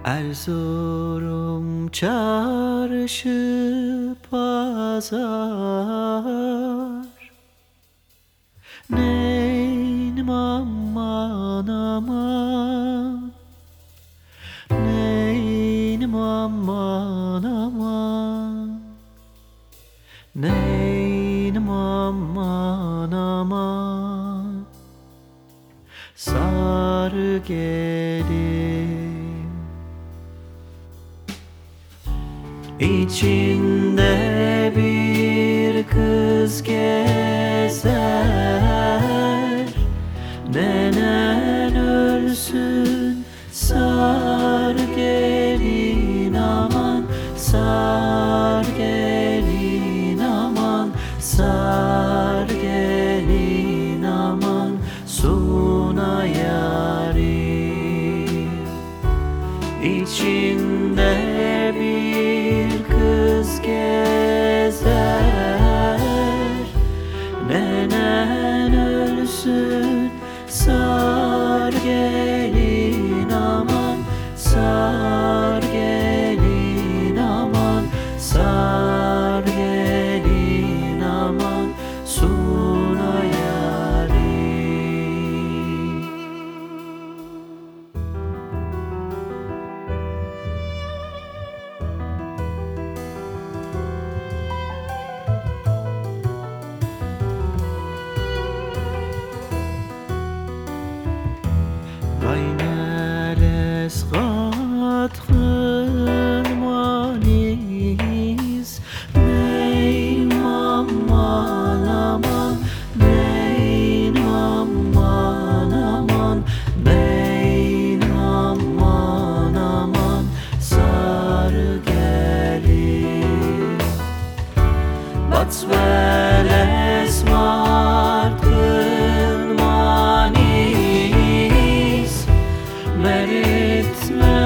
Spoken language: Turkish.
Erzurum çarşı pazar, neynim aman aman, neynim aman aman, neynim aman aman. Sarı gelin İçinde bir kız gezer, nenen ölsün sar gelin aman, sar gelin aman, sar gelin aman, suna yarim. İçinde bir kız gezer, nenen ölsün sar gelin aman, sar gelin aman, sar gelin aman, suna yarim. Gayneles katkın manis, neyn aman aman, neyn aman aman, neyn aman aman, sar gelin. Batsveles martkın manis, meritme